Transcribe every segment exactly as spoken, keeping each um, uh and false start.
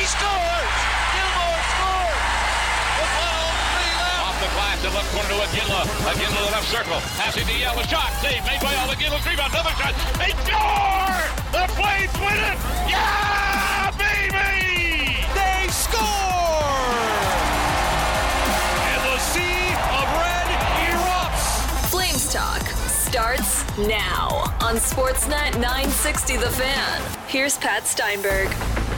scores! Gilmore scores! With twelve, three left. Off the glass, the left corner to Iginla. Iginla to the left circle. Passing to Yell. A shot. Save made by Al Iginla. Rebound. Another shot. They score! The Flames win it! Yeah, baby! They score! And the sea of red erupts. Flames Talk starts now on Sportsnet nine sixty The Fan. Here's Pat Steinberg.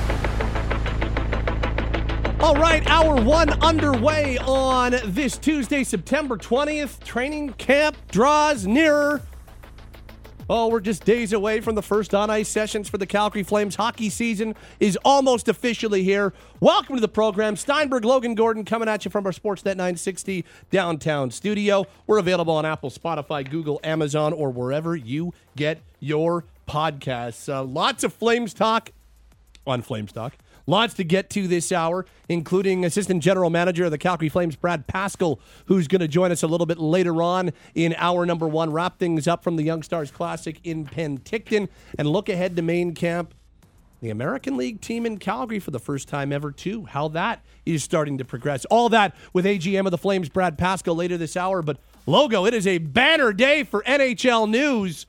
All right, hour one underway on this Tuesday, September twentieth. Training camp draws nearer. Oh, we're just days away from the first on-ice sessions for the Calgary Flames. Hockey season is almost officially here. Welcome to the program. Steinberg, Logan Gordon coming at you from our Sportsnet nine sixty downtown studio. We're available on Apple, Spotify, Google, Amazon, or wherever you get your podcasts. Uh, lots of Flames talk on Flames Talk. Lots to get to this hour, including Assistant General Manager of the Calgary Flames, Brad Pascall, who's going to join us a little bit later on in hour number one. Wrap things up from the Young Stars Classic in Penticton and look ahead to main camp. The American League team in Calgary for the first time ever, too. How that is starting to progress. All that with A G M of the Flames, Brad Pascall, later this hour. But, Logo, it is a banner day for N H L news.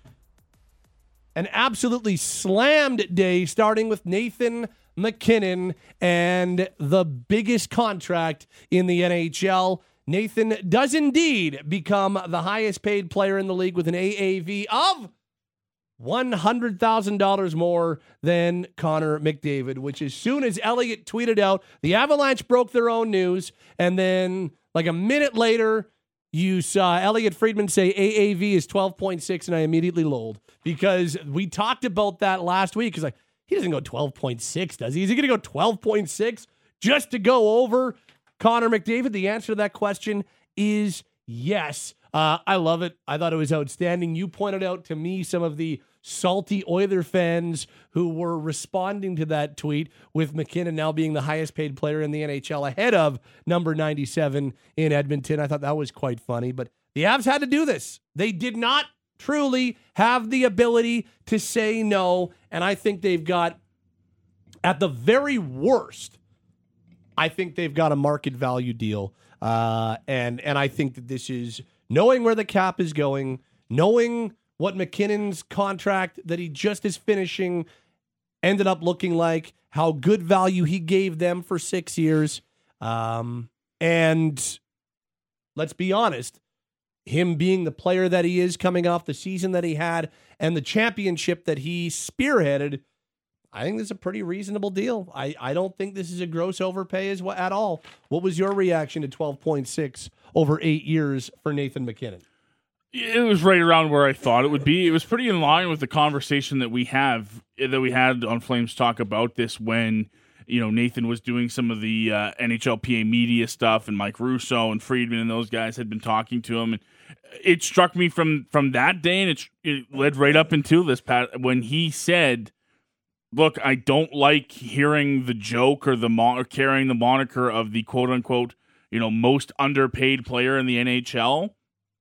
An absolutely slammed day, starting with Nathan MacKinnon and the biggest contract in the N H L. Nathan does indeed become the highest paid player in the league with an A A V of one hundred thousand dollars more than Connor McDavid, which as soon as Elliott tweeted out, the Avalanche broke their own news, and then like a minute later, you saw Elliott Friedman say A A V is twelve point six, and I immediately lolled because we talked about that last week because like, he doesn't go twelve point six, does he? Is he going to go twelve point six just to go over Connor McDavid? The answer to that question is yes. Uh, I love it. I thought it was outstanding. You pointed out to me some of the salty Oiler fans who were responding to that tweet with McKinnon now being the highest paid player in the N H L ahead of number ninety-seven in Edmonton. I thought that was quite funny, but the Avs had to do this. They did not truly have the ability to say no, and I think they've got, at the very worst, I think they've got a market value deal, uh, and and I think that this is knowing where the cap is going, knowing what McKinnon's contract that he just is finishing ended up looking like, how good value he gave them for six years, um, and let's be honest, him being the player that he is coming off the season that he had and the championship that he spearheaded, I think this is a pretty reasonable deal. I, I don't think this is a gross overpay as well, at all. What was your reaction to twelve point six over eight years for Nathan MacKinnon? It was right around where I thought it would be. It was pretty in line with the conversation that we have that we had on Flames Talk about this when, you know, Nathan was doing some of the uh, N H L P A media stuff, and Mike Russo and Friedman and those guys had been talking to him. And it struck me from, from that day, and it, it led right up into this, Pat, when he said, look, I don't like hearing the joke or the mon- or carrying the moniker of the quote-unquote, you know, most underpaid player in the N H L.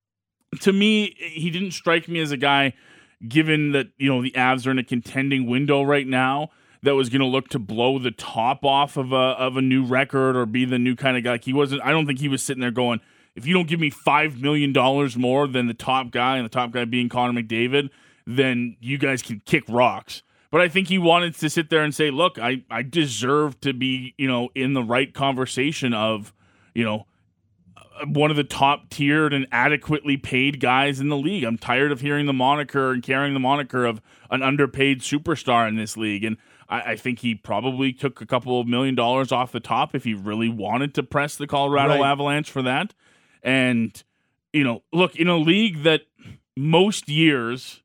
To me, he didn't strike me as a guy, given that, you know, the Avs are in a contending window right now, that was going to look to blow the top off of a of a new record or be the new kind of guy. Like he wasn't. I don't think he was sitting there going, if you don't give me five million dollars more than the top guy, and the top guy being Connor McDavid, then you guys can kick rocks. But I think he wanted to sit there and say, look, I, I deserve to be, you know, in the right conversation of, you know, one of the top tiered and adequately paid guys in the league. I'm tired of hearing the moniker and carrying the moniker of an underpaid superstar in this league. And I, I think he probably took a couple of million dollars off the top if he really wanted to press the Colorado right. Avalanche for that. And, you know, look, in a league that most years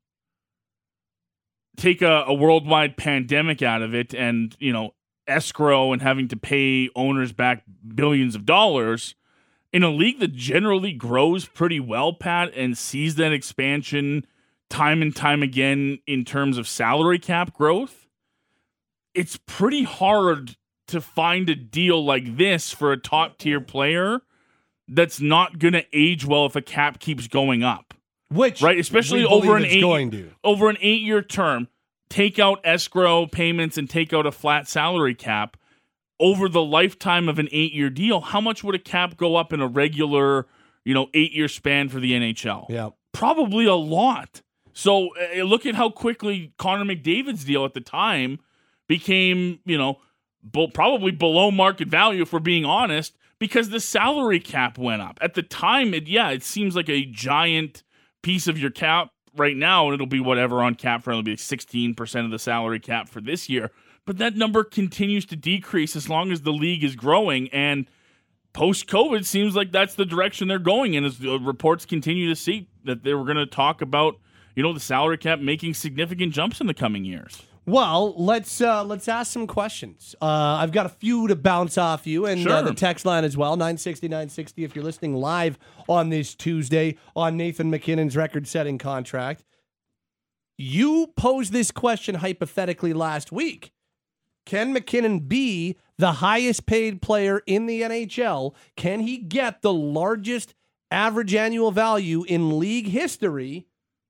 take a, a worldwide pandemic out of it and, you know, escrow and having to pay owners back billions of dollars, in a league that generally grows pretty well, Pat, and sees that expansion time and time again in terms of salary cap growth, it's pretty hard to find a deal like this for a top-tier player that's not going to age well if a cap keeps going up. Which, right, especially over an eight going to. over an eight-year term, take out escrow payments and take out a flat salary cap. over the lifetime of an eight-year deal, how much would a cap go up in a regular, you know, eight-year span for the N H L? Yeah. Probably a lot. So uh, look at how quickly Connor McDavid's deal at the time became, you know, b- probably below market value, if we're being honest, because the salary cap went up. At the time, it, yeah, it seems like a giant piece of your cap right now, and it'll be whatever on cap for, it'll be sixteen percent of the salary cap for this year. But that number continues to decrease as long as the league is growing, and post-COVID seems like that's the direction they're going in, as the reports continue to see that they were going to talk about, you know, the salary cap making significant jumps in the coming years. Well, let's uh, let's ask some questions. Uh, I've got a few to bounce off you, and Sure. uh, the text line as well, nine sixty, nine sixty if you're listening live on this Tuesday on Nathan MacKinnon's record-setting contract. You posed this question hypothetically last week. Can MacKinnon be the highest-paid player in the N H L? Can he get the largest average annual value in league history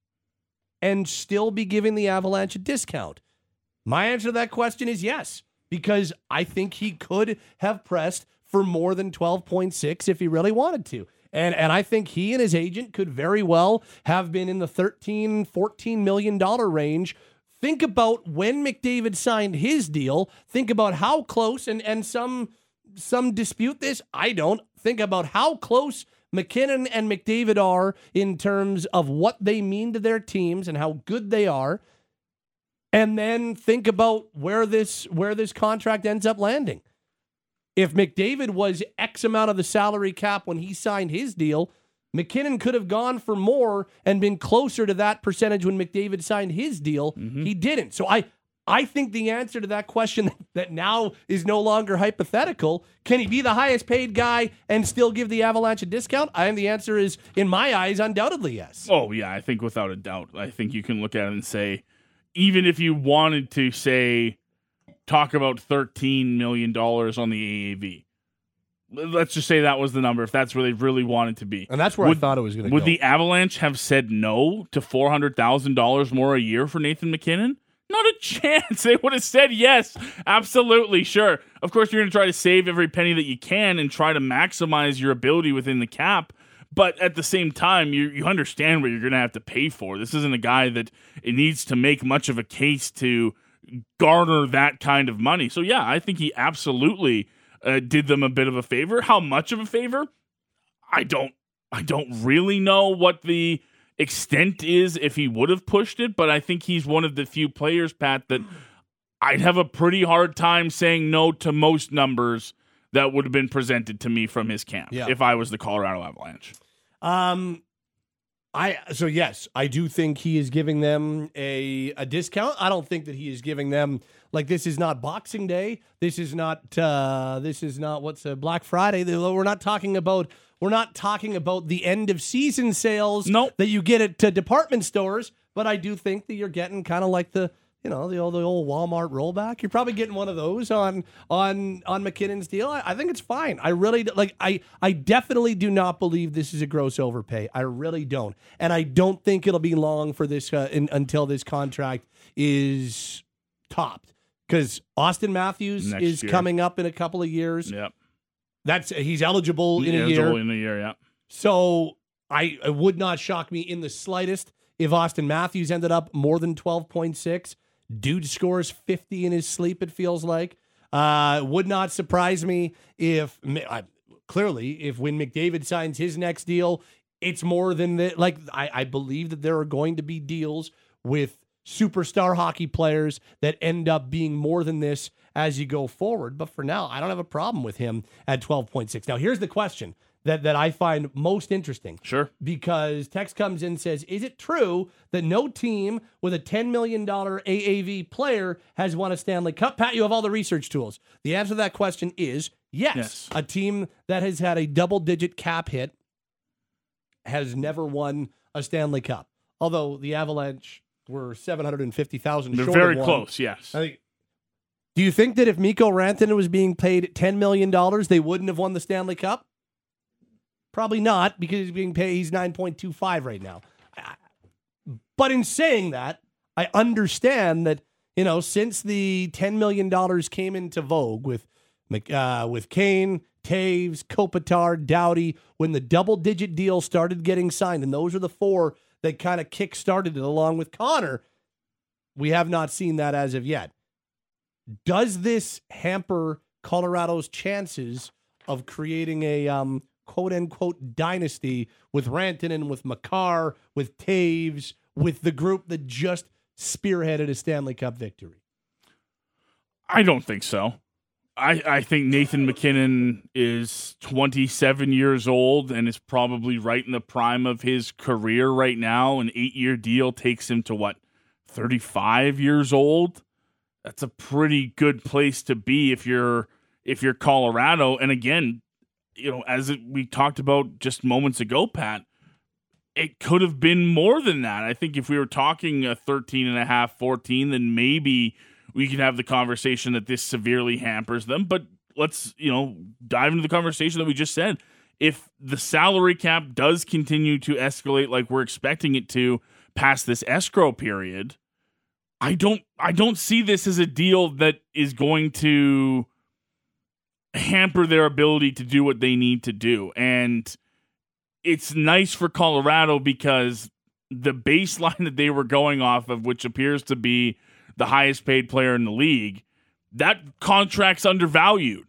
and still be giving the Avalanche a discount? My answer to that question is yes, because I think he could have pressed for more than twelve point six if he really wanted to. And and I think he and his agent could very well have been in the thirteen, fourteen million dollars range. Think about when McDavid signed his deal. Think about how close, and, and some some dispute this. I don't. Think about how close MacKinnon and McDavid are in terms of what they mean to their teams and how good they are. And then think about where this where this contract ends up landing. If McDavid was X amount of the salary cap when he signed his deal, MacKinnon could have gone for more and been closer to that percentage when McDavid signed his deal. Mm-hmm. He didn't. So I I think the answer to that question that now is no longer hypothetical, can he be the highest paid guy and still give the Avalanche a discount? I think the answer is, in my eyes, undoubtedly yes. Oh, yeah, I think without a doubt. I think you can look at it and say, even if you wanted to say, talk about thirteen million dollars on the A A V, let's just say that was the number, if that's where they really wanted to be. And that's where would, I thought it was going to go. Would the Avalanche have said no to four hundred thousand dollars more a year for Nathan MacKinnon? Not a chance. They would have said yes. Absolutely, sure. Of course, you're going to try to save every penny that you can and try to maximize your ability within the cap. But at the same time, you you understand what you're going to have to pay for. This isn't a guy that it needs to make much of a case to garner that kind of money. So, yeah, I think he absolutely uh, did them a bit of a favor. How much of a favor? I don't. I don't really know what the extent is if he would have pushed it, but I think he's one of the few players, Pat, that I'd have a pretty hard time saying no to most numbers that would have been presented to me from his camp yeah. if I was the Colorado Avalanche. Um, I so yes, I do think he is giving them a a discount. I don't think that he is giving them, like, this is not Boxing Day. This is not uh, this is not what's a Black Friday. We're not talking about we're not talking about the end of season sales nope. that you get at uh, department stores. But I do think that you're getting kind of like the you know the old the old Walmart rollback. You're probably getting one of those on on on MacKinnon's deal. I, I think it's fine. I really like. I I definitely do not believe this is a gross overpay. I really don't, and I don't think it'll be long for this uh, in, until this contract is topped, because Austin Matthews Next is year. coming up in a couple of years. Yep, that's he's eligible in yeah, a year. In a year, yeah. So I it would not shock me in the slightest if Austin Matthews ended up more than twelve point six. Dude scores fifty in his sleep, it feels like. Uh, would not surprise me if, uh, clearly, if when McDavid signs his next deal, it's more than that. Like, I, I believe that there are going to be deals with superstar hockey players that end up being more than this as you go forward. But for now, I don't have a problem with him at twelve point six. Now, here's the question that, that I find most interesting. Sure. Because text comes in and says, is it true that no team with a ten million dollars A A V player has won a Stanley Cup? Pat, you have all the research tools. The answer to that question is yes. yes. A team that has had a double-digit cap hit has never won a Stanley Cup. Although the Avalanche were seven hundred fifty thousand They're short very of one. close, yes. I think, do you think that if Mikko Rantanen was being paid ten million dollars, they wouldn't have won the Stanley Cup? Probably not, because he's being paid, he's nine point two five right now. But in saying that, I understand that, you know, since the ten million dollars came into vogue with uh, with Kane, Taves, Kopitar, Doughty, when the double-digit deal started getting signed, and those are the four that kind of kick-started it along with Connor, we have not seen that as of yet. Does this hamper Colorado's chances of creating a um, quote-unquote dynasty with Rantanen, with Makar, with Taves, with the group that just spearheaded a Stanley Cup victory? I don't think so. I, I think Nathan MacKinnon is twenty-seven years old and is probably right in the prime of his career right now. An eight-year deal takes him to, what, thirty-five years old? That's a pretty good place to be if you're if you're Colorado. And again, you know, as it, we talked about just moments ago, Pat, it could have been more than that. I think if we were talking a thirteen and a half, fourteen, then maybe we can have the conversation that this severely hampers them. But let's, you know, dive into the conversation that we just said. If the salary cap does continue to escalate like we're expecting it to past this escrow period, I don't I don't see this as a deal that is going to hamper their ability to do what they need to do. And it's nice for Colorado because the baseline that they were going off of, which appears to be the highest paid player in the league, that contract's undervalued,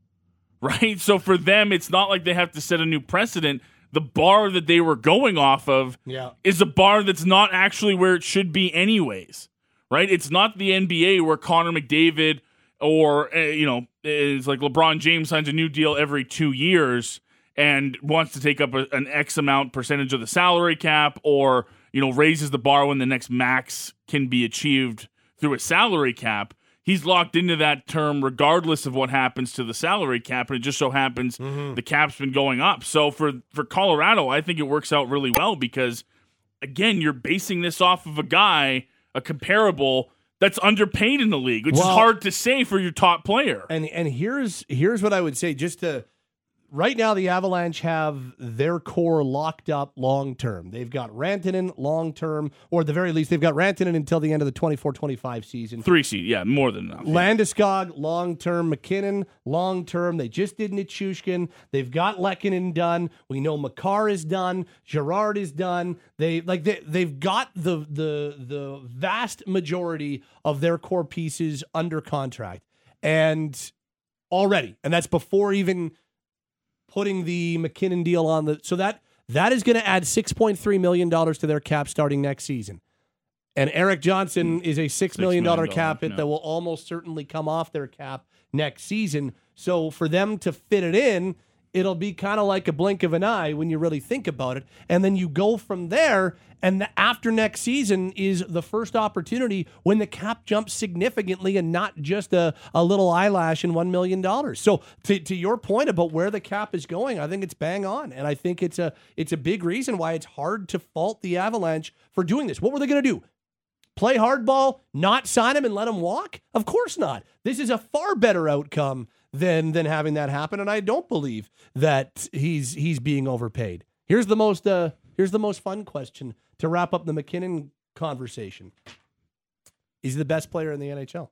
right? So for them, it's not like they have to set a new precedent. The bar that they were going off of yeah. is a bar that's not actually where it should be anyways, right? It's not the N B A where Connor McDavid or, uh, you know, it's like LeBron James signs a new deal every two years and wants to take up a, an X amount percentage of the salary cap, or, you know, raises the bar when the next max can be achieved through a salary cap. He's locked into that term regardless of what happens to the salary cap, and it just so happens mm-hmm. the cap's been going up. So for, for Colorado, I think it works out really well because, again, you're basing this off of a guy, a comparable, that's underpaid in the league, which well, is hard to say for your top player. And and here's here's what I would say, just to... Right now, the Avalanche have their core locked up long-term. They've got Rantanen long-term, or at the very least, they've got Rantanen until the end of the twenty-four twenty-five season. Three seed, yeah, more than enough. Landeskog, long-term. McKinnon, long-term. They just did Nichushkin. They've got Lehkonen done. We know Makar is done. Girard is done. They like they, they've got the the the vast majority of their core pieces under contract, and already, and that's before even putting the McKinnon deal on the, so that that is going to add six point three million dollars to their cap starting next season. And Eric Johnson is a six million dollars cap hit yeah. that will almost certainly come off their cap next season. So for them to fit it in, it'll be kind of like a blink of an eye when you really think about it. And then you go from there, and the, after next season is the first opportunity when the cap jumps significantly and not just a, a little eyelash and one million dollars. So to, to your point about where the cap is going, I think it's bang on. And I think it's a it's a big reason why it's hard to fault the Avalanche for doing this. What were they going to do? Play hardball, not sign him and let him walk? Of course not. This is a far better outcome than than having that happen, and I don't believe that he's he's being overpaid. Here's the most uh, here's the most fun question to wrap up the McKinnon conversation. Is he the best player in the N H L?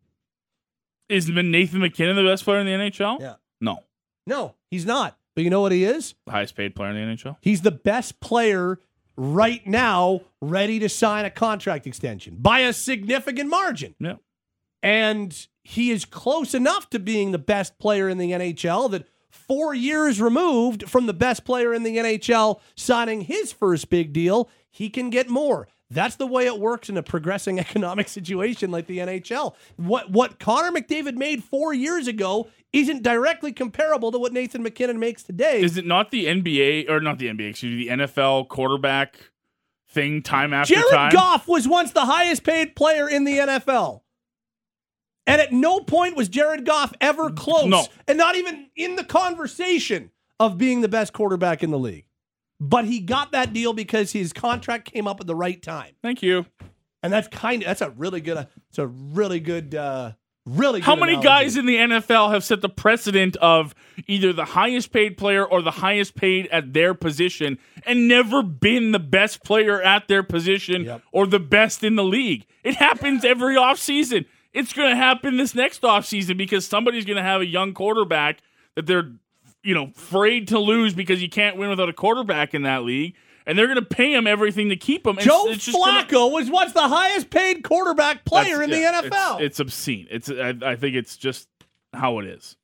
Is Nathan MacKinnon the best player in the N H L? Yeah. No. No, he's not. But you know what he is? The highest paid player in the N H L? He's the best player right now, ready to sign a contract extension by a significant margin. Yeah. And he is close enough to being the best player in the N H L that four years removed from the best player in the N H L signing his first big deal, he can get more. That's the way it works in a progressing economic situation like the N H L. What what Connor McDavid made four years ago isn't directly comparable to what Nathan MacKinnon makes today. Is it not the N B A, or not the N B A, excuse me, the N F L quarterback thing time after Jared time? Jared Goff was once the highest paid player in the N F L. And at no point was Jared Goff ever close, no. and not even in the conversation of being the best quarterback in the league. But he got that deal because his contract came up at the right time. Thank you. And that's kind of, that's a really good, it's a really good, uh, really good How many analogy. guys in the N F L have set the precedent of either the highest paid player or the highest paid at their position and never been the best player at their position yep. or the best in the league? It happens every offseason. It's going to happen this next offseason because somebody's going to have a young quarterback that they're, you know, afraid to lose because you can't win without a quarterback in that league. And they're going to pay him everything to keep him. Joe it's, it's just Flacco gonna, was once the highest paid quarterback player in yeah, the N F L. It's, it's obscene. It's I, I think it's just how it is.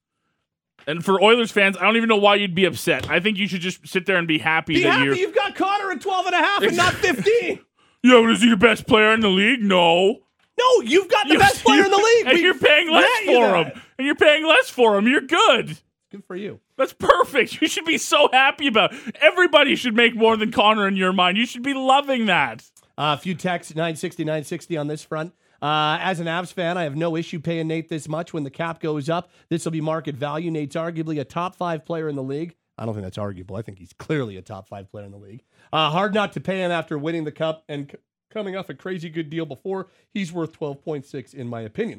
And for Oilers fans, I don't even know why you'd be upset. I think you should just sit there and be happy be that happy you're. You've got Connor at twelve and a half and not fifteen. Yeah, but is he your best player in the league? No. No, you've got the You- best player in the league. And We you're paying less grant you for that. him. And you're paying less for him. You're good. Good for you. That's perfect. You should be so happy about it. Everybody should make more than Connor in your mind. You should be loving that. Uh, a few texts, nine sixty, nine sixty on this front. Uh, as an Avs fan, I have no issue paying Nate this much when the cap goes up. This will be market value. Nate's arguably a top five player in the league. I don't think that's arguable. I think he's clearly a top five player in the league. Uh, hard not to pay him after winning the cup and c- coming off a crazy good deal before. He's worth twelve point six in my opinion.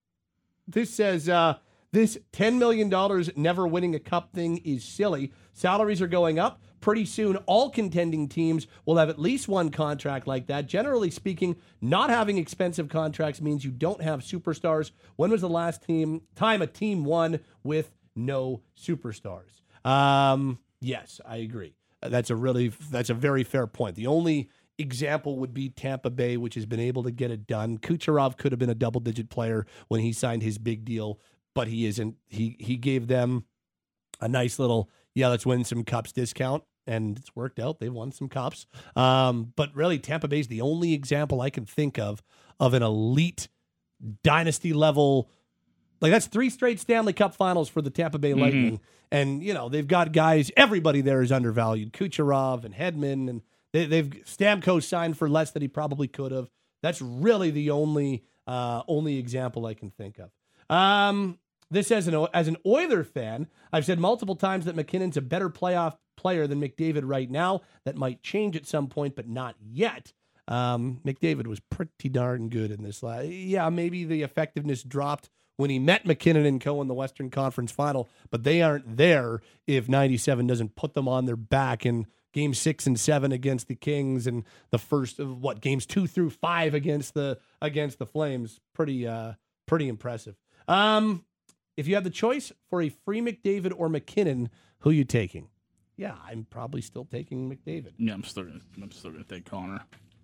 This says, uh, this ten million dollars never winning a cup thing is silly. Salaries are going up. Pretty soon, all contending teams will have at least one contract like that. Generally speaking, not having expensive contracts means you don't have superstars. When was the last team time a team won with no superstars? Um, yes, I agree. That's a really that's a very fair point. The only example would be Tampa Bay, which has been able to get it done. Kucherov could have been a double-digit player when he signed his big deal, but he isn't. He he gave them a nice little, yeah, let's win some cups discount, and it's worked out. They've won some cups. Um, but really, Tampa Bay is the only example I can think of of an elite dynasty level. Like, that's three straight Stanley Cup finals for the Tampa Bay Lightning. Mm-hmm. And, you know, they've got guys, everybody there is undervalued. Kucherov and Hedman, and they, they've Stamkos signed for less than he probably could have. That's really the only uh, only example I can think of. Um, this as an as an Oiler fan, I've said multiple times that McKinnon's a better playoff player than McDavid right now. That might change at some point, but not yet. Um, McDavid was pretty darn good in this last. Yeah, maybe the effectiveness dropped when he met McKinnon and Co. in the Western Conference Final, but they aren't there if ninety-seven doesn't put them on their back in game six and seven against the Kings and the first of what games two through five against the against the Flames. Pretty uh, pretty impressive. Um, if you have the choice for a free McDavid or McKinnon, who are you taking? Yeah, I'm probably still taking McDavid. Yeah, I'm still gonna I'm still gonna take Connor.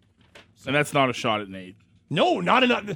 And that's not a shot at Nate. No, not enough.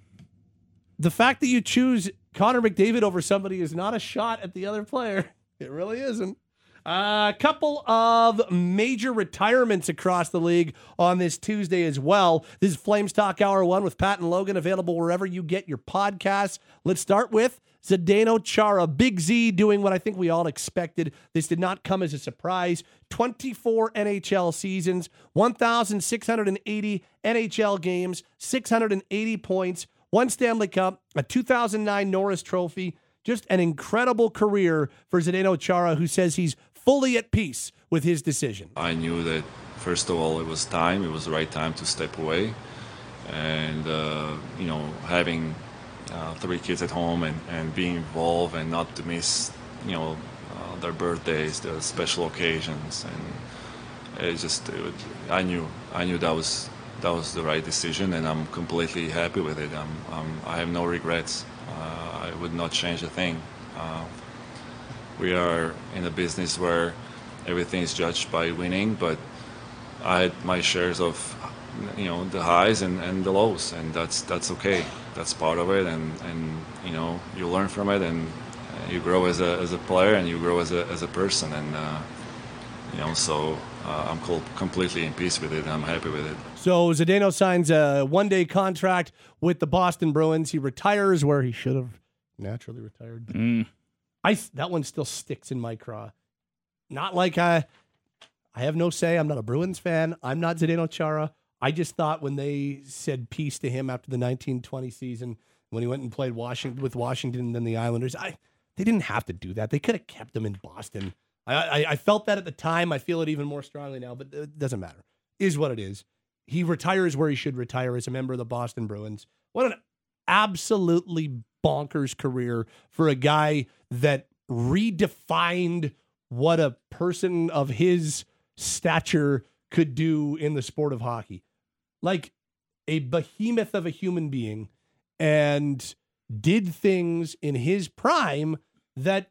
The fact that you choose Connor McDavid over somebody is not a shot at the other player. It really isn't. A uh, couple of major retirements across the league on this Tuesday as well. This is Flames Talk Hour One with Pat and Logan, available wherever you get your podcasts. Let's start with Zdeno Chara. Big Z doing what I think we all expected. This did not come as a surprise. twenty-four N H L seasons, one thousand six hundred eighty N H L games, six hundred eighty points, one Stanley Cup, a two thousand nine Norris Trophy. Just an incredible career for Zdeno Chara, who says he's fully at peace with his decision. I knew that, first of all, it was time. It was the right time to step away. And, uh, you know, having uh, three kids at home and, and being involved and not to miss, you know, uh, their birthdays, the special occasions. And it just, it would, I knew, I knew that was that was the right decision, and I'm completely happy with it. I'm, I'm, I have no regrets. Uh, I would not change a thing. Uh, we are in a business where everything is judged by winning, but I had my shares of, you know, the highs and, and the lows, and that's that's okay. That's part of it, and, and you know, you learn from it, and you grow as a as a player, and you grow as a as a person, and uh, you know, so uh, I'm co- completely in peace with it. I'm happy with it. So Zdeno signs a one-day contract with the Boston Bruins. He retires where he should have naturally retired. Mm. I that one still sticks in my craw. Not like I, I have no say. I'm not a Bruins fan. I'm not Zdeno Chara. I just thought when they said peace to him after the nineteen twenty season, when he went and played Washington with Washington and then the Islanders, I they didn't have to do that. They could have kept him in Boston. I, I, I felt that at the time. I feel it even more strongly now, but it doesn't matter. Is what it is. He retires where he should retire as a member of the Boston Bruins. What an absolutely bonkers career for a guy that redefined what a person of his stature could do in the sport of hockey. Like a behemoth of a human being, and did things in his prime that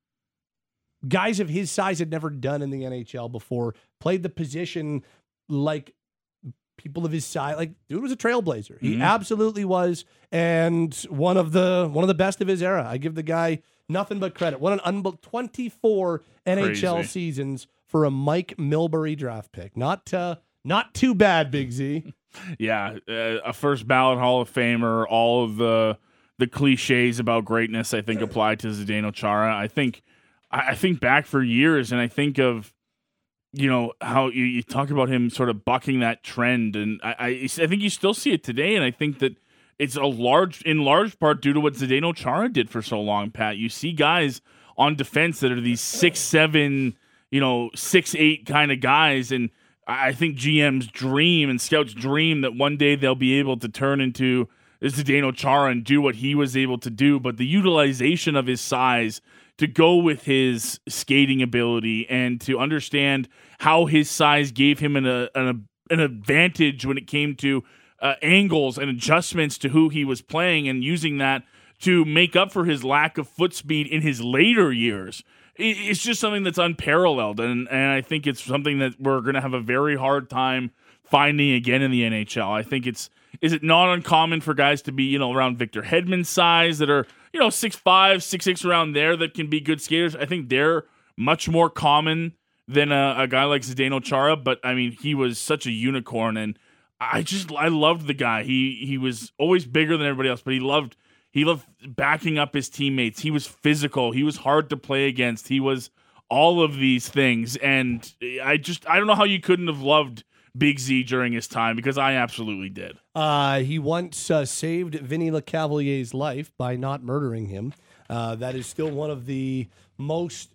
guys of his size had never done in the N H L before. Played the position like people of his size. Like, dude was a trailblazer. He mm-hmm. absolutely was, and one of the one of the best of his era. I give the guy nothing but credit. What an unbelievable twenty-four N H L Crazy. seasons for a Mike Milbury draft pick. Not uh, not too bad, Big Z. Yeah, uh, a first ballot Hall of Famer. All of the the cliches about greatness, I think, apply to Zdeno Chara. I think I, I think back for years, and I think of, you know, how you, you talk about him sort of bucking that trend, and I, I I think you still see it today, and I think that it's a large, in large part due to what Zdeno Chara did for so long, Pat. You see guys on defense that are these six, seven, you know, six, eight kind of guys, and I think G M's dream and scouts dream that one day they'll be able to turn into Zdeno Chara and do what he was able to do, but the utilization of his size to go with his skating ability and to understand how his size gave him an, a, an, an advantage when it came to uh, angles and adjustments to who he was playing, and using that to make up for his lack of foot speed in his later years. It, it's just something that's unparalleled, and, and I think it's something that we're going to have a very hard time finding again in the N H L. I think it's Is it not uncommon for guys to be, you know, around Victor Hedman's size that are, you know, six five, six six around there that can be good skaters? I think they're much more common than a, a guy like Zdeno Chara, but I mean, he was such a unicorn, and I just, I loved the guy. He he was always bigger than everybody else, but he loved, he loved backing up his teammates. He was physical. He was hard to play against. He was all of these things, and I just, I don't know how you couldn't have loved Big Z during his time, because I absolutely did. Uh, he once uh, saved Vinny Lecavalier's life by not murdering him. Uh, that is still one of the most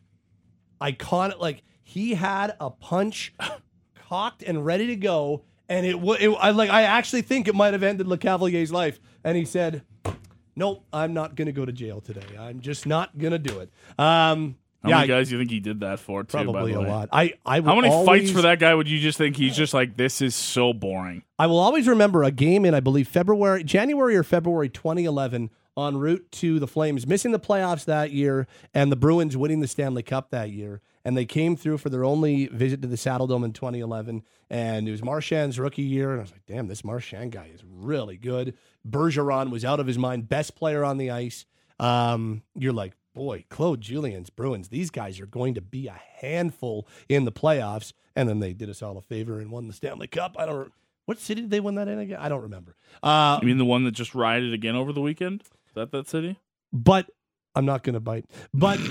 iconic. Like, he had a punch cocked and ready to go, and it would. I like. I actually think it might have ended Lecavalier's life, and he said, "Nope, I'm not going to go to jail today. I'm just not going to do it." Um, How yeah, many guys do you think he did that for, too, probably by the a way? lot. I, I How many always, fights for that guy would you just think he's just like, this is so boring? I will always remember a game in, I believe, February, January or February twenty eleven, en route to the Flames missing the playoffs that year and the Bruins winning the Stanley Cup that year. And they came through for their only visit to the Saddledome in twenty eleven. And it was Marchand's rookie year. And I was like, damn, this Marchand guy is really good. Bergeron was out of his mind, best player on the ice. Um, you're like, boy, Claude Julien's Bruins, these guys are going to be a handful in the playoffs. And then they did us all a favor and won the Stanley Cup. I don't What city did they win that in again? I don't remember. Uh, You mean the one that just rioted again over the weekend? Is that that city? But I'm not going to bite. But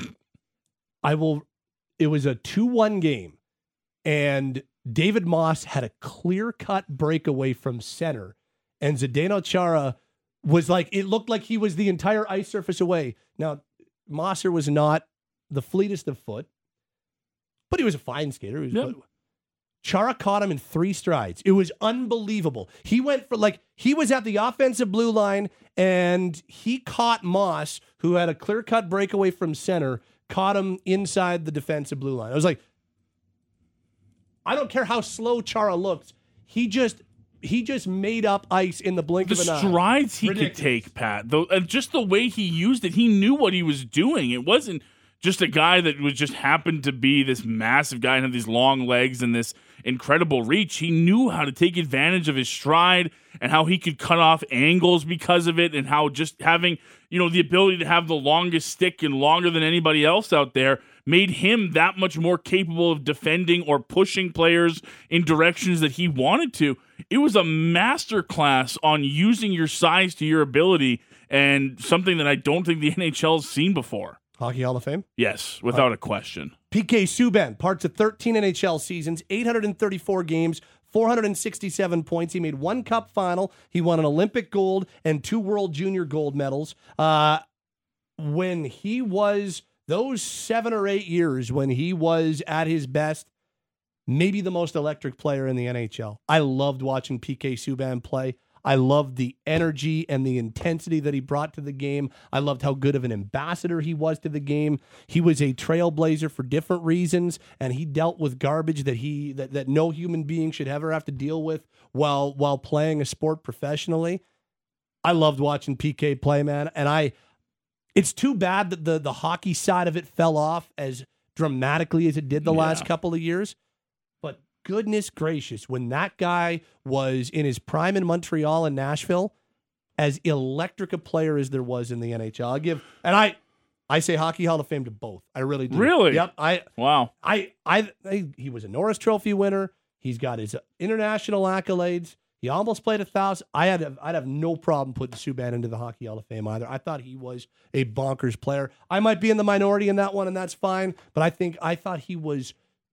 I will. It was a two one game, and David Moss had a clear-cut breakaway from center, and Zdeno Chara was like, it looked like he was the entire ice surface away. Now, Mosser was not the fleetest of foot, but he was a fine skater. He was, Yep. Chara caught him in three strides. It was unbelievable. He went for, like, he was at the offensive blue line, and he caught Moss, who had a clear-cut breakaway from center, caught him inside the defensive blue line. I was like, I don't care how slow Chara looks. He just he just made up ice in the blink The of an eye. strides he Ridiculous. could take, Pat, though, and just the way he used it, he knew what he was doing. It wasn't just a guy that was just happened to be this massive guy and have these long legs and this incredible reach. He knew how to take advantage of his stride and how he could cut off angles because of it, and how just having, you know, the ability to have the longest stick and longer than anybody else out there made him that much more capable of defending or pushing players in directions that he wanted to. It was a masterclass on using your size to your ability, and something that I don't think the N H L has seen before. Hockey Hall of Fame? Yes, without a question. P K Subban, parts of thirteen N H L seasons, eight hundred thirty-four games, four hundred sixty-seven points. He made one cup final. He won an Olympic gold and two World Junior gold medals. Uh, when he was, those seven or eight years when he was at his best, maybe the most electric player in the N H L. I loved watching P K Subban play. I loved the energy and the intensity that he brought to the game. I loved how good of an ambassador he was to the game. He was a trailblazer for different reasons, and he dealt with garbage that he that, that no human being should ever have to deal with while while playing a sport professionally. I loved watching P K play, man. And I, it's too bad that the, the hockey side of it fell off as dramatically as it did the yeah. last couple of years. But goodness gracious, when that guy was in his prime in Montreal and Nashville, as electric a player as there was in the N H L, I give, and I, I say Hockey Hall of Fame to both. I really do. Really? Yep. I wow. I, I I he was a Norris Trophy winner. He's got his international accolades. He almost played a thousand. I had a, I'd have no problem putting Subban into the Hockey Hall of Fame either. I thought he was a bonkers player. I might be in the minority in that one, and that's fine. But I think I thought he was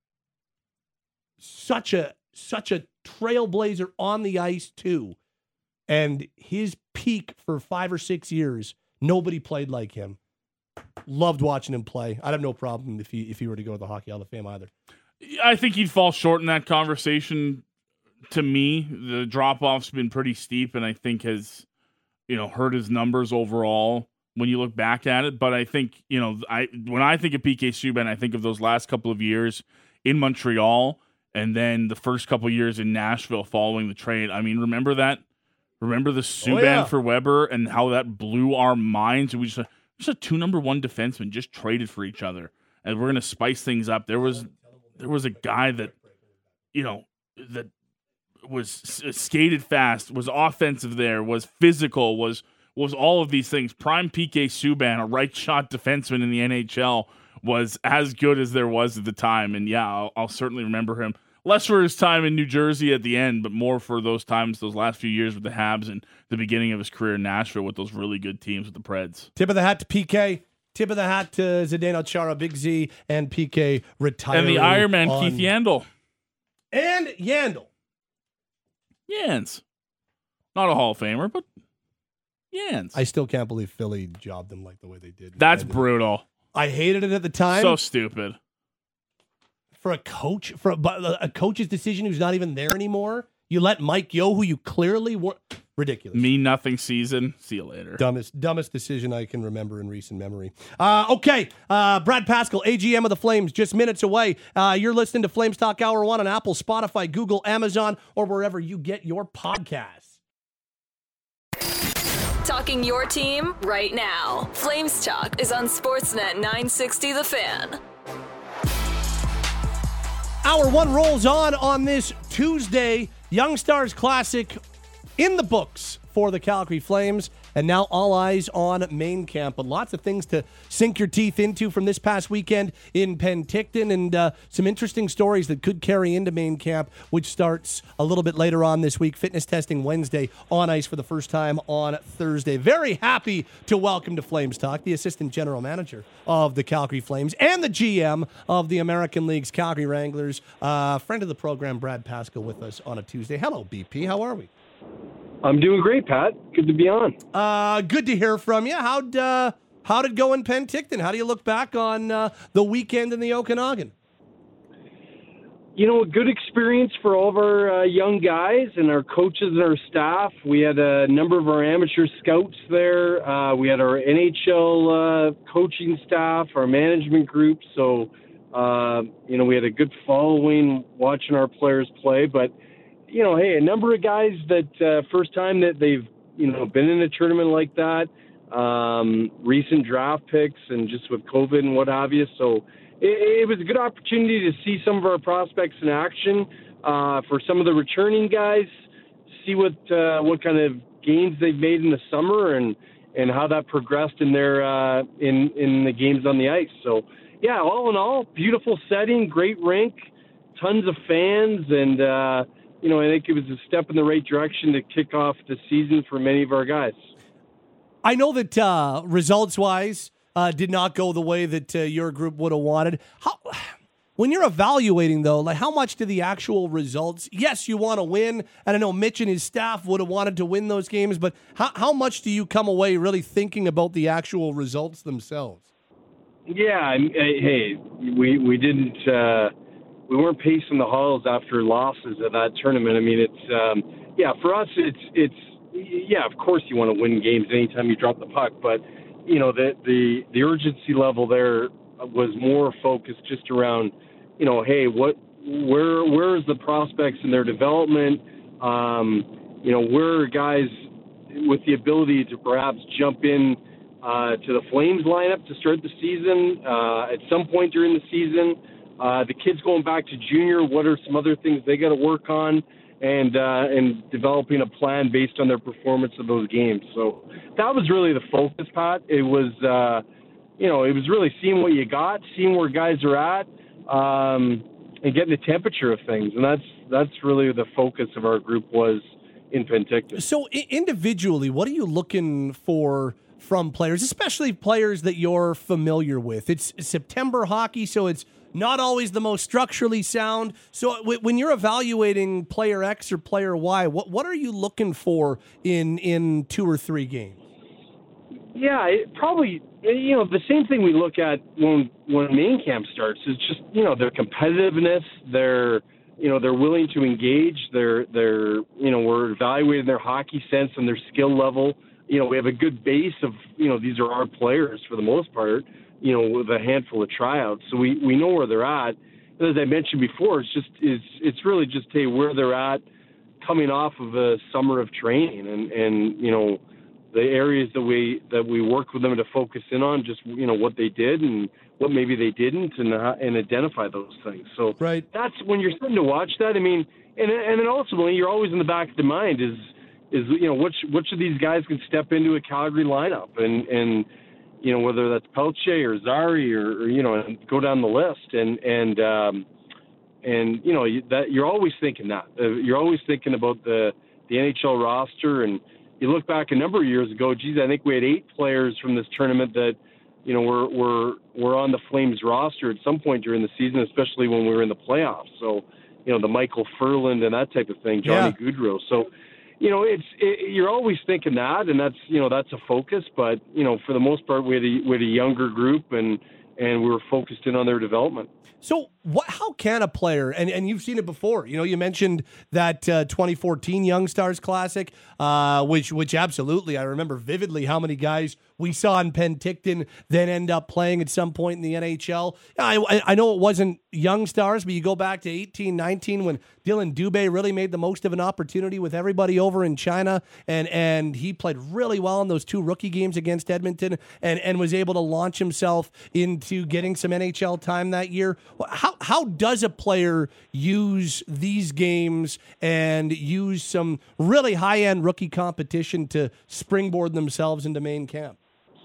such a such a trailblazer on the ice too. And his peak for five or six years, nobody played like him. Loved watching him play. I'd have no problem if he if he were to go to the Hockey Hall of Fame either. I think he'd fall short in that conversation. To me, the drop-off's been pretty steep, and I think has, you know, hurt his numbers overall when you look back at it. But I think, you know, I when I think of P K Subban, I think of those last couple of years in Montreal, and then the first couple of years in Nashville following the trade. I mean, remember that? Remember the Subban oh, yeah. for Weber and how that blew our minds? We just, just had two number one defensemen just traded for each other, and we're going to spice things up. There was there was a guy that, you know, that was skated fast, was offensive there, was physical, was was all of these things. Prime P K Subban, a right shot defenseman in the N H L, was as good as there was at the time. And yeah, I'll, I'll certainly remember him. Less for his time in New Jersey at the end, but more for those times, those last few years with the Habs and the beginning of his career in Nashville with those really good teams with the Preds. Tip of the hat to P K. Tip of the hat to Zdeno Chara, Big Z, and P K retiring. And the Ironman, on... Keith Yandel. And Yandel. Yans. Not a Hall of Famer, but Yans. I still can't believe Philly jobbed him like the way they did. That's brutal. I hated it at the time. So stupid. For a coach, for a, a coach's decision who's not even there anymore, you let Mike Yeo, who you clearly were ridiculous. Mean nothing season. See you later. Dumbest, dumbest decision I can remember in recent memory. Uh, okay, uh, Brad Pascal, A G M of the Flames, just minutes away. Uh, you're listening to Flames Talk Hour One on Apple, Spotify, Google, Amazon, or wherever you get your podcasts. Talking your team right now. Flames Talk is on Sportsnet nine sixty The Fan. Hour one rolls on on this Tuesday. Young Stars Classic in the books for the Calgary Flames, and now all eyes on main camp. But lots of things to sink your teeth into from this past weekend in Penticton, and uh, some interesting stories that could carry into main camp, which starts a little bit later on this week. Fitness testing Wednesday, on ice for the first time on Thursday. Very happy to welcome to Flames Talk the Assistant General Manager of the Calgary Flames and the G M of the American League's Calgary Wranglers, uh, friend of the program, Brad Pascal, with us on a Tuesday. Hello, B P. How are we? I'm doing great, Pat. Good to be on. Uh, good to hear from you. How'd, uh, how'd it go in Penticton? How do you look back on uh, the weekend in the Okanagan? You know, a good experience for all of our uh, young guys and our coaches and our staff. We had a number of our amateur scouts there. Uh, we had our N H L uh, coaching staff, our management group. So, uh, you know, we had a good following watching our players play. But, you know, hey, a number of guys that uh, first time that they've, you know, been in a tournament like that, um, recent draft picks and just with COVID and what have you. So it, it was a good opportunity to see some of our prospects in action, uh, for some of the returning guys, see what uh, what kind of gains they've made in the summer and, and how that progressed in their uh, in, in the games on the ice. So, yeah, all in all, beautiful setting, great rink, tons of fans, and uh, you know, I think it was a step in the right direction to kick off the season for many of our guys. I know that uh, results-wise uh, did not go the way that uh, your group would have wanted. How, when you're evaluating, though, like how much do the actual results? Yes, you want to win, and I know Mitch and his staff would have wanted to win those games, but how, how much do you come away really thinking about the actual results themselves? Yeah, hey, we we didn't. Uh, We weren't pacing the halls after losses of that tournament. I mean, it's, um, yeah, for us, it's, it's, yeah, of course you want to win games anytime you drop the puck, but, you know, the, the, the urgency level there was more focused just around, you know, hey, what, where, where's the prospects in their development? Um, you know, where are guys with the ability to perhaps jump in uh, to the Flames lineup to start the season uh, at some point during the season. Uh, the kids going back to junior, what are some other things they got to work on, and uh, and developing a plan based on their performance of those games. So that was really the focus, Pat. It was, uh, you know, it was really seeing what you got, seeing where guys are at, um, and getting the temperature of things. And that's that's really the focus of our group was in Penticton. So I- individually, what are you looking for from players, especially players that you're familiar with? It's September hockey, so it's not always the most structurally sound. So w- when you're evaluating player X or player Y, what what are you looking for in in two or three games? Yeah, it probably, you know, the same thing we look at when when main camp starts is just, you know, their competitiveness, their, you know, they're willing to engage, they're, they're, you know, we're evaluating their hockey sense and their skill level. You know, we have a good base of, you know, these are our players for the most part, you know, with a handful of tryouts. So we, we know where they're at. And as I mentioned before, it's just, it's, it's really just, hey, where they're at coming off of a summer of training and, and, you know, the areas that we that we worked with them to focus in on, just, you know, what they did and what maybe they didn't, and uh, and identify those things. So right. That's when you're starting to watch that. I mean, and and then ultimately you're always in the back of the mind is is you know which which of these guys can step into a Calgary lineup, and and you know whether that's Pelche or Zari or, or you know and go down the list, and and um, and you know that you're always thinking that uh, you're always thinking about the the N H L roster. And you look back a number of years ago, geez, I think we had eight players from this tournament that, you know, were were were on the Flames roster at some point during the season, especially when we were in the playoffs. So, you know, the Michael Furland and that type of thing, Johnny yeah. Gaudreau. So, you know, it's it, you're always thinking that, and that's, you know, that's a focus. But, you know, for the most part, we had a, we had a younger group, and and we were focused in on their development. So what, how can a player, and, and you've seen it before, you know, you mentioned that uh, twenty fourteen Young Stars Classic, uh, which which absolutely, I remember vividly how many guys we saw in Penticton then end up playing at some point in the N H L. I, I know it wasn't Young Stars, but you go back to eighteen nineteen when Dylan Dubé really made the most of an opportunity with everybody over in China, and and he played really well in those two rookie games against Edmonton, and, and was able to launch himself into getting some N H L time that year. How how does a player use these games and use some really high-end rookie competition to springboard themselves into main camp?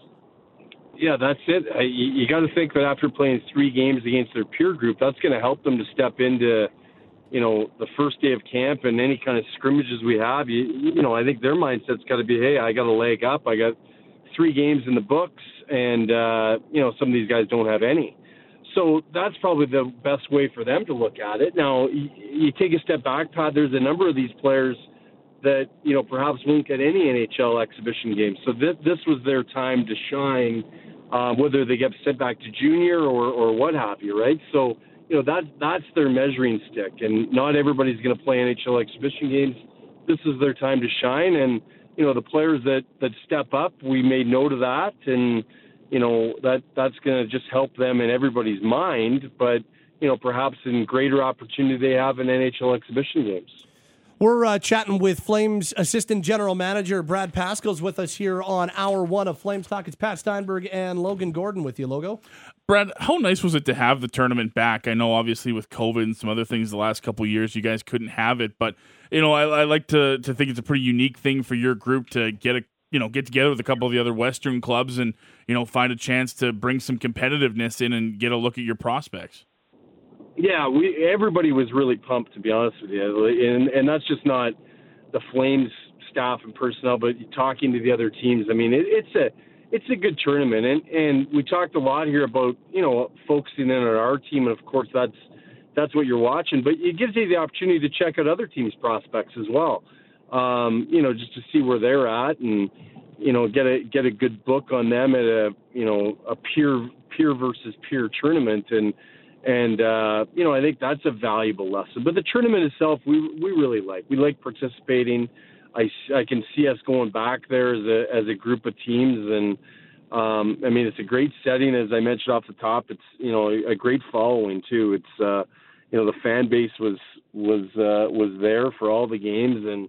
Yeah, that's it. Uh, you you got to think that after playing three games against their peer group, that's going to help them to step into, you know, the first day of camp and any kind of scrimmages we have. You, you know, I think their mindset's got to be, hey, I got a leg up. I got three games in the books, and, uh, you know, some of these guys don't have any. So that's probably the best way for them to look at it. Now, you, you take a step back, Todd, there's a number of these players that, you know, perhaps won't get any N H L exhibition games. So this, this was their time to shine, uh, whether they get sent back to junior or, or what have you, right? So, you know, that, that's their measuring stick, and not everybody's going to play N H L exhibition games. This is their time to shine, and, you know, the players that, that step up, we made note of that, and, you know, that that's going to just help them in everybody's mind, but, you know, perhaps in greater opportunity they have in N H L exhibition games. We're uh, chatting with Flames Assistant General Manager Brad Pascal's with us here on Hour One of Flames Talk. It's Pat Steinberg and Logan Gordon with you, Logo. Brad, how nice was it to have the tournament back? I know, obviously, with COVID and some other things the last couple of years, you guys couldn't have it, but you know, I, I like to to think it's a pretty unique thing for your group to get a you know get together with a couple of the other Western clubs and you know find a chance to bring some competitiveness in and get a look at your prospects. Yeah, we everybody was really pumped, to be honest with you, and and that's just not the Flames staff and personnel, but talking to the other teams. I mean, it, it's a it's a good tournament, and and we talked a lot here about you know focusing in on our team, and of course that's that's what you're watching, but it gives you the opportunity to check out other teams' prospects as well. Um, you know, just to see where they're at, and you know get a get a good book on them at a you know a peer peer versus peer tournament. And. And, uh, you know, I think that's a valuable lesson. But the tournament itself, we we really like. We like participating. I, I can see us going back there as a, as a group of teams. And, um, I mean, it's a great setting. As I mentioned off the top, it's, you know, a, a great following, too. It's, uh, you know, the fan base was was uh, was there for all the games. And,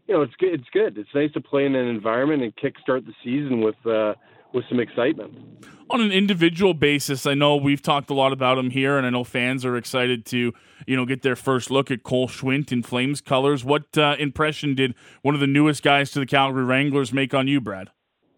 you know, it's good. It's good. It's nice to play in an environment and kickstart the season with uh, with some excitement. On an individual basis, I know we've talked a lot about him here, and I know fans are excited to, you know, get their first look at Cole Schwindt in Flames colors. What uh, impression did one of the newest guys to the Calgary Wranglers make on you, Brad?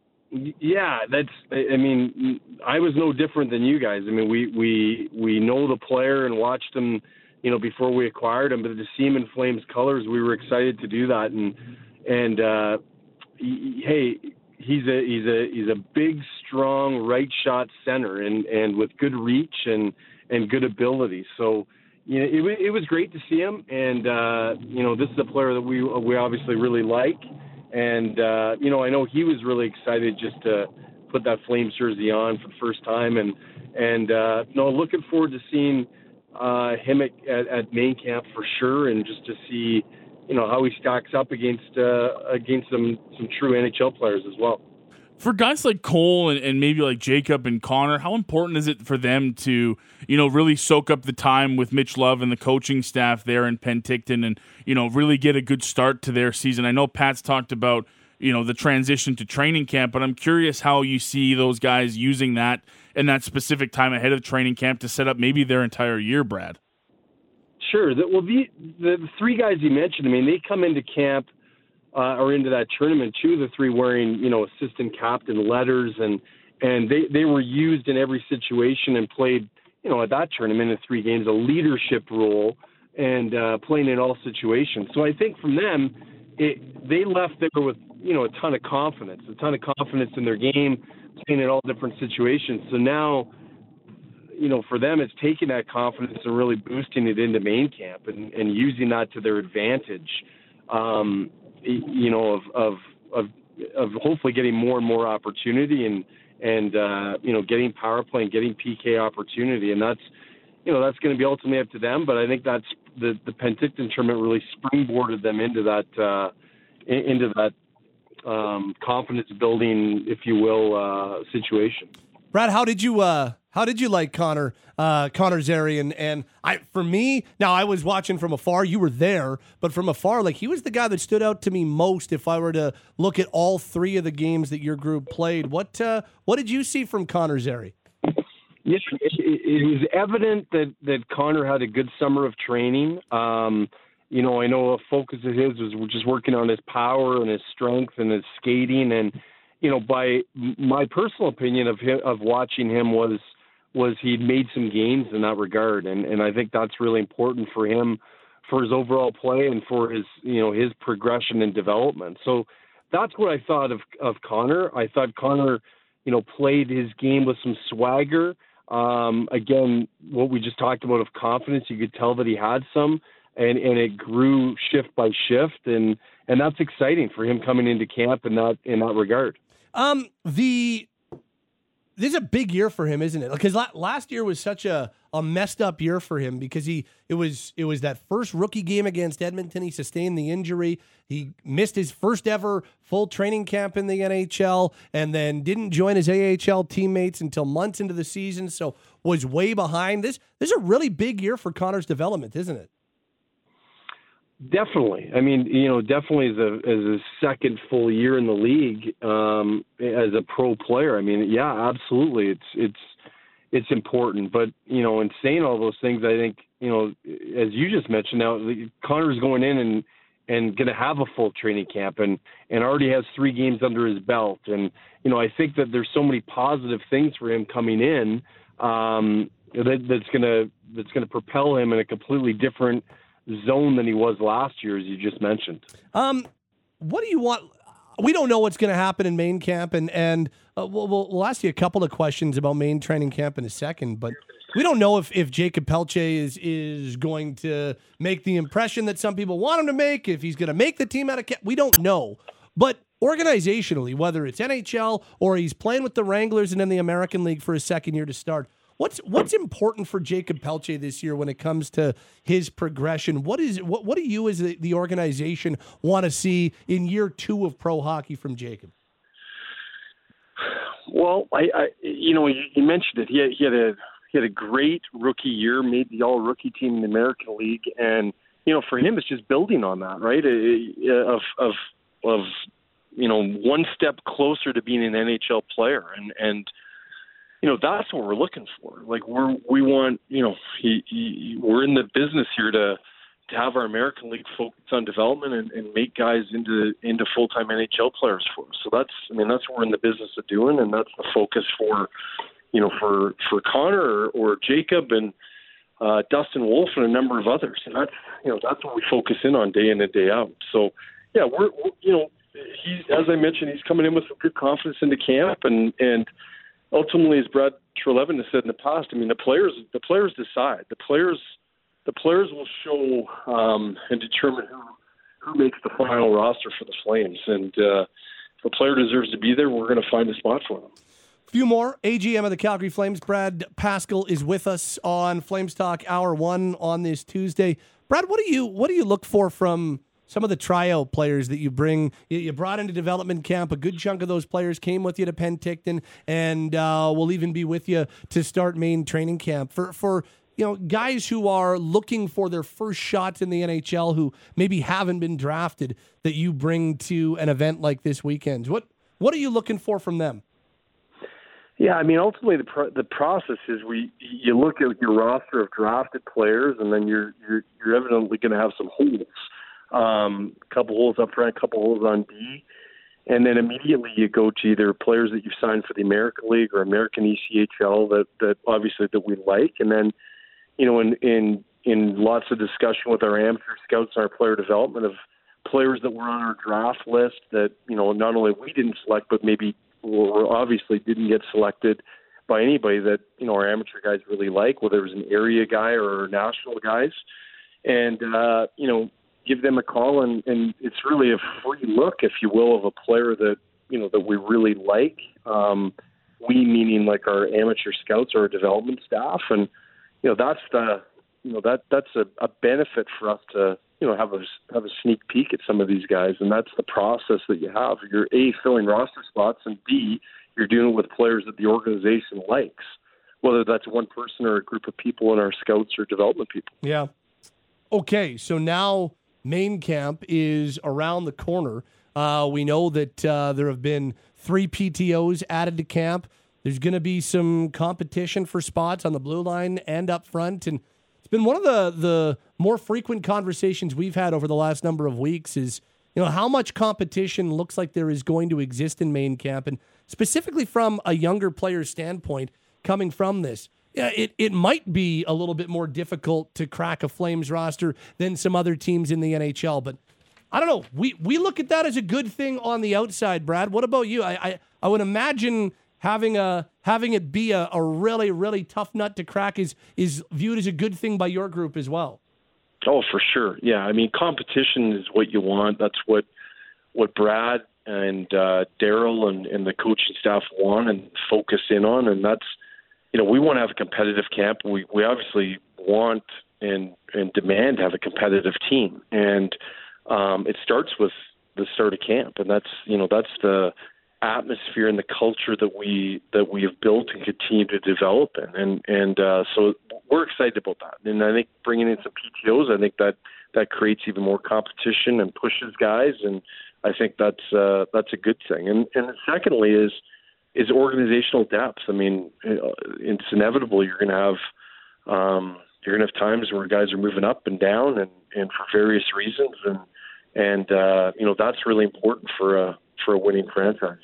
Yeah, that's. I mean, I was no different than you guys. I mean, we we we know the player and watched him, you know, before we acquired him. But to see him in Flames colors, we were excited to do that. And and uh, he, hey. He's a he's a he's a big, strong right shot center, and, and with good reach and, and good ability. So, you know, it it was great to see him, and uh, you know, this is a player that we we obviously really like, and uh, you know, I know he was really excited just to put that Flames jersey on for the first time, and and uh, you know, looking forward to seeing uh, him at, at, at main camp for sure, and just to see, you know, how he stacks up against uh, against some, some true N H L players as well. For guys like Cole and, and maybe like Jacob and Connor, how important is it for them to, you know, really soak up the time with Mitch Love and the coaching staff there in Penticton and, you know, really get a good start to their season? I know Pat's talked about, you know, the transition to training camp, but I'm curious how you see those guys using that in that specific time ahead of training camp to set up maybe their entire year, Brad. Sure. The, well, the, the the three guys you mentioned, I mean, they come into camp uh, or into that tournament, two of the three wearing, you know, assistant captain letters, and and they, they were used in every situation and played, you know, at that tournament in three games, a leadership role and uh, playing in all situations. So I think from them, it, they left there with, you know, a ton of confidence, a ton of confidence in their game, playing in all different situations. So now, you know, for them, it's taking that confidence and really boosting it into main camp and, and using that to their advantage, um, you know, of, of, of, of hopefully getting more and more opportunity and, and uh, you know, getting power play and getting P K opportunity. And that's, you know, that's going to be ultimately up to them. But I think that's the, the Penticton tournament really springboarded them into that, uh, into that um, confidence building, if you will, uh, situation. Brad, how did you uh, how did you like Connor uh, Connor Zary? And, and I for me, now I was watching from afar. You were there, but from afar, like he was the guy that stood out to me most. If I were to look at all three of the games that your group played, what uh, what did you see from Connor Zary? Yes, it, it was evident that, that Connor had a good summer of training. Um, you know, I know a focus of his was just working on his power and his strength and his skating. And, you know, by my personal opinion of him, of watching him was was he'd made some gains in that regard. And, and I think that's really important for him, for his overall play and for his, you know, his progression and development. So that's what I thought of, of Connor. I thought Connor, you know, played his game with some swagger. Um, again, what we just talked about of confidence, you could tell that he had some, and, and it grew shift by shift, and, and that's exciting for him coming into camp in that in that regard. Um, the this is a big year for him, isn't it? Because la- last year was such a, a messed up year for him because he it was it was that first rookie game against Edmonton. He sustained the injury. He missed his first ever full training camp in the N H L, and then didn't join his A H L teammates until months into the season. So was way behind. This this is a really big year for Connor's development, isn't it? Definitely. I mean, you know, definitely as a as a second full year in the league um, as a pro player. I mean, yeah, absolutely. It's it's it's important. But, you know, in saying all those things, I think, you know, as you just mentioned, now Connor's going in and and going to have a full training camp and, and already has three games under his belt. And, you know, I think that there's so many positive things for him coming in um, that, that's going to that's going to propel him in a completely different zone than he was last year, as you just mentioned. Um, what do you want? We don't know what's going to happen in main camp, and and uh, we'll, we'll we'll ask you a couple of questions about main training camp in a second. But we don't know if, if Jacob Pelletier is is going to make the impression that some people want him to make. If he's going to make the team out of camp, we don't know. But organizationally, whether it's N H L or he's playing with the Wranglers and in the American League for his second year to start. What's what's important for Jacob Pelletier this year when it comes to his progression? What is what what do you as the, the organization want to see in year two of pro hockey from Jacob? Well, I, I you know you, you mentioned it. He had, he had a he had a great rookie year, made the all rookie team in the American League, and you know, for him, it's just building on that, right? Of of of you know, one step closer to being an N H L player, and and you know, that's what we're looking for. Like we're we want, you know, he, he, we're in the business here to to have our American League focus on development and, and make guys into into full time N H L players for us. So that's, I mean, that's what we're in the business of doing, and that's the focus for, you know, for for Connor or, or Jacob and uh, Dustin Wolf and a number of others. And that's, you know, that's what we focus in on day in and day out. So yeah, we're, we're you know, he, as I mentioned, he's coming in with some good confidence into camp, and and. Ultimately, as Brad Trelevin has said in the past, I mean, the players the players decide. The players the players will show um, and determine who who makes the final roster for the Flames. And uh, if a player deserves to be there, we're going to find a spot for them. A few more. A G M of the Calgary Flames, Brad Pascall, is with us on Flames Talk Hour One on this Tuesday. Brad, what do you what do you look for from some of the tryout players that you bring, you brought into development camp? A good chunk of those players came with you to Penticton, and uh, will even be with you to start main training camp. For for you know, guys who are looking for their first shots in the N H L, who maybe haven't been drafted, that you bring to an event like this weekend. What what are you looking for from them? Yeah, I mean, ultimately the pro- the process is we you look at your roster of drafted players, and then you're you're, you're evidently going to have some holes. Um, a couple holes up front, a couple holes on D, and then immediately you go to either players that you've signed for the American League or American E C H L that, that obviously that we like, and then, you know, in in in lots of discussion with our amateur scouts and our player development of players that were on our draft list that, you know, not only we didn't select, but maybe or obviously didn't get selected by anybody that, you know, our amateur guys really like, whether it was an area guy or national guys, and uh, you know. give them a call, and, and it's really a free look, if you will, of a player that, you know, that we really like. Um, we meaning like our amateur scouts or our development staff. And, you know, that's the, you know, that, that's a, a benefit for us to, you know, have a, have a sneak peek at some of these guys. And that's the process that you have. You're A, filling roster spots, and B, you're dealing with players that the organization likes, whether that's one person or a group of people in our scouts or development people. Yeah. Okay. So now, main camp is around the corner. Uh, we know that uh, there have been three P T Os added to camp. There's going to be some competition for spots on the blue line and up front. And it's been one of the, the more frequent conversations we've had over the last number of weeks is, you know, how much competition looks like there is going to exist in main camp. And specifically from a younger player's standpoint coming from this. Yeah, it, it might be a little bit more difficult to crack a Flames roster than some other teams in the N H L. But I don't know. We we look at that as a good thing on the outside, Brad. What about you? I I, I would imagine having a having it be a, a really, really tough nut to crack is is viewed as a good thing by your group as well. Oh, for sure. Yeah, I mean, competition is what you want. That's what what Brad and uh, Daryl and, and the coaching staff want and focus in on, and that's, you know, we want to have a competitive camp. We we obviously want and and demand to have a competitive team, and um, it starts with the start of camp, and that's, you know, that's the atmosphere and the culture that we that we have built and continue to develop in, and and uh, so we're excited about that. And I think bringing in some P T Os, I think that that creates even more competition and pushes guys, and I think that's uh, that's a good thing. And and secondly is. is organizational depth. I mean, it's inevitable you're going to have um, you're going to have times where guys are moving up and down, and, and for various reasons, and and uh, you know, that's really important for a for a winning franchise.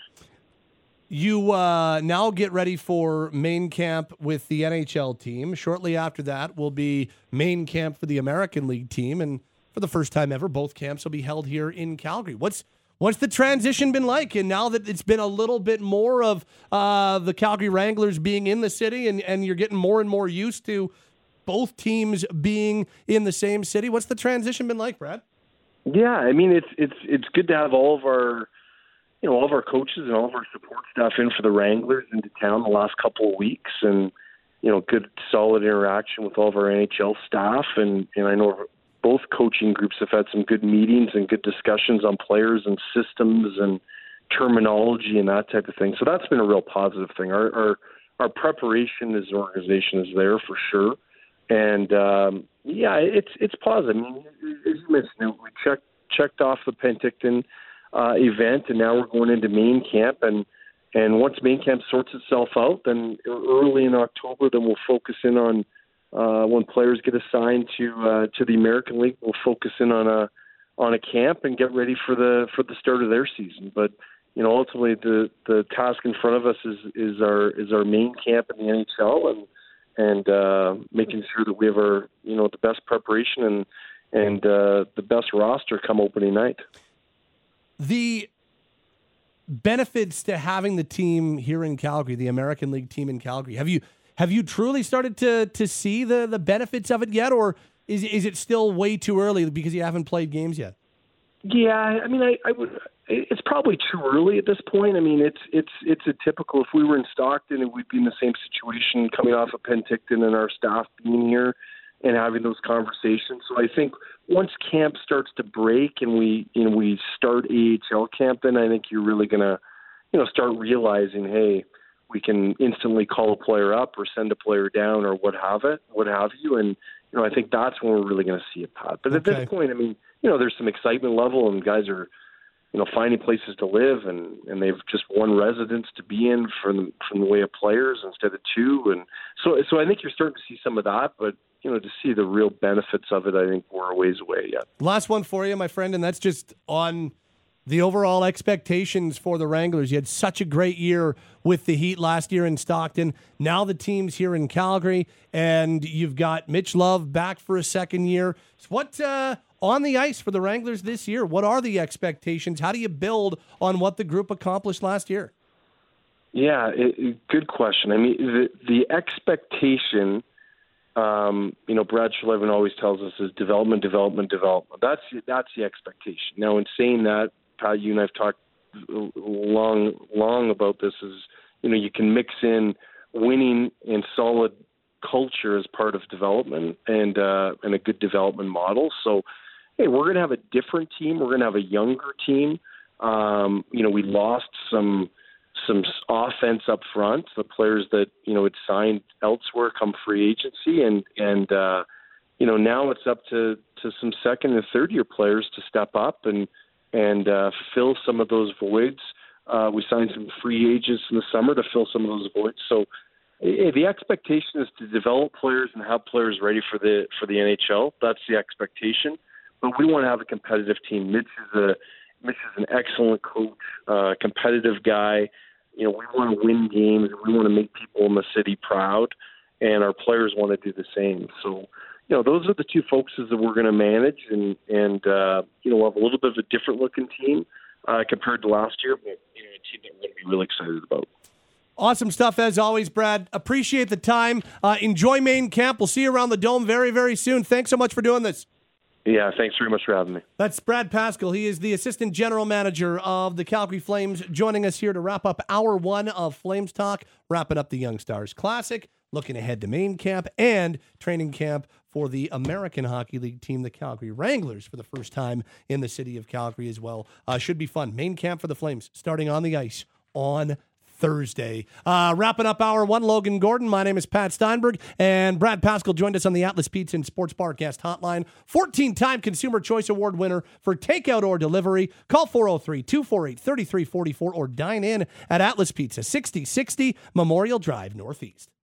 You uh, now get ready for main camp with the N H L team. Shortly after that will be main camp for the American League team, and for the first time ever, both camps will be held here in Calgary. What's What's the transition been like? And now that it's been a little bit more of uh, the Calgary Wranglers being in the city, and, and you're getting more and more used to both teams being in the same city, what's the transition been like, Brad? Yeah, I mean, it's it's it's good to have all of our, you know, all of our coaches and all of our support staff in for the Wranglers into town the last couple of weeks, and, you know, good solid interaction with all of our N H L staff, and, and I know both coaching groups have had some good meetings and good discussions on players and systems and terminology and that type of thing. So that's been a real positive thing. Our our, our preparation as an organization is there for sure. and um, yeah, it's it's positive. I mean, as you mentioned, we checked checked off the Penticton uh, event, and now we're going into main camp, and and once main camp sorts itself out, then early in October, then we'll focus in on uh, when players get assigned to uh, to the American League. We'll focus in on a on a camp and get ready for the for the start of their season. But you know, ultimately, the, the task in front of us is is our is our main camp in the N H L, and and uh, making sure that we have our you know the best preparation and and uh, the best roster come opening night. The benefits to having the team here in Calgary, the American League team in Calgary, have you have you truly started to to see the the benefits of it yet, or is is it still way too early because you haven't played games yet? Yeah, I mean, I, I would. It's probably too early at this point. I mean, it's it's it's a typical. If we were in Stockton, and we'd be in the same situation, coming off of Penticton, and our staff being here and having those conversations. So I think once camp starts to break and we you know we start A H L camp, then I think you're really gonna you know start realizing, hey, we can instantly call a player up or send a player down or what have it, what have you, and you know I think that's when we're really going to see it, Pat. But at Okay. this point, I mean, you know, there's some excitement level, and guys are, you know, finding places to live, and, and they've just one residence to be in from from the way of players instead of two, and so so I think you're starting to see some of that, but you know, to see the real benefits of it, I think we're a ways away yet. Last one for you, my friend, and that's just on the overall expectations for the Wranglers. You had such a great year with the Heat last year in Stockton. Now the team's here in Calgary, and you've got Mitch Love back for a second year. So what uh, on the ice for the Wranglers this year? What are the expectations? How do you build on what the group accomplished last year? Yeah, it, it, good question. I mean, the, the expectation, um, you know, Brad Sherlevin always tells us is development, development, development. That's that's the expectation. Now, in saying that, Pat, you and I've talked long, long about this. Is you know, you can mix in winning and solid culture as part of development and uh, and a good development model. So, hey, we're going to have a different team. We're going to have a younger team. Um, you know, we lost some some offense up front. The players that you know had signed elsewhere come free agency, and and uh, you know now it's up to to some second and third year players to step up and. and uh, fill some of those voids. Uh, we signed some free agents in the summer to fill some of those voids. So eh, the expectation is to develop players and have players ready for the for the N H L. That's the expectation. But we want to have a competitive team. Mitch is a Mitch is an excellent coach, uh, competitive guy. You know, we want to win games. We want to make people in the city proud, and our players want to do the same. So. You know, those are the two focuses that we're going to manage, and and uh, you know, we'll have a little bit of a different looking team uh, compared to last year, but you know, a team that we're going to be really excited about. Awesome stuff as always, Brad. Appreciate the time. Uh, enjoy main camp. We'll see you around the Dome very, very soon. Thanks so much for doing this. Yeah, thanks very much for having me. That's Brad Pascall. He is the assistant general manager of the Calgary Flames, joining us here to wrap up hour one of Flames Talk, wrapping up the Young Stars Classic, looking ahead to main camp and training camp for the American Hockey League team, the Calgary Wranglers, for the first time in the city of Calgary as well. Uh, should be fun. Main camp for the Flames starting on the ice on Thursday. Uh, wrapping up hour one, Logan Gordon. My name is Pat Steinberg, and Brad Pascall joined us on the Atlas Pizza and Sports Bar guest hotline. fourteen-time Consumer Choice Award winner for takeout or delivery. Call four oh three, two four eight, three three four four or dine in at Atlas Pizza, sixty sixty Memorial Drive, Northeast.